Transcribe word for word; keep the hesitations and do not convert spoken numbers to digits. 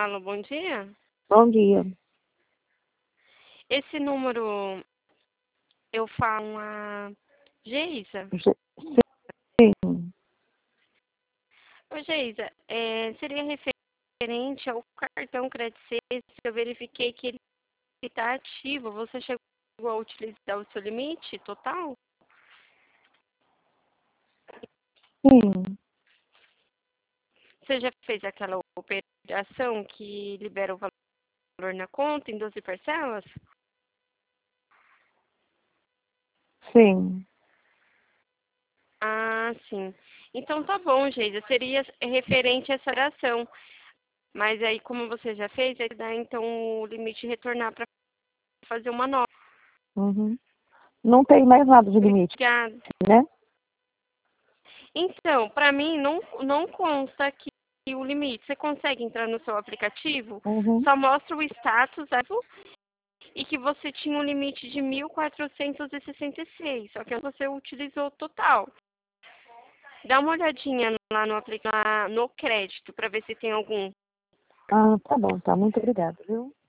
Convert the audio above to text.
Alô, bom dia. Bom dia. Esse número eu falo a Geisa. Ge- Sim, Ô, Geisa, é, seria referente ao cartão Credit Safe, eu verifiquei que ele está ativo. Você chegou a utilizar o seu limite total? sim, Você já fez aquela operação que libera o valor na conta em doze parcelas? sim. Ah, sim. Então tá bom, Geisa. Seria referente a essa oração. Mas aí, como você já fez, aí dá então o limite retornar para fazer uma nova. Uhum. Não tem mais nada de limite, Obrigada. né? Então, para mim, não, não consta aqui o limite. Você consegue entrar no seu aplicativo, Uhum. só mostra o status e que você tinha um limite de mil quatrocentos e sessenta e seis, só que você utilizou total. Dá uma olhadinha lá no, aplica- no crédito para ver se tem algum. Ah, tá bom, tá. Muito obrigada, viu?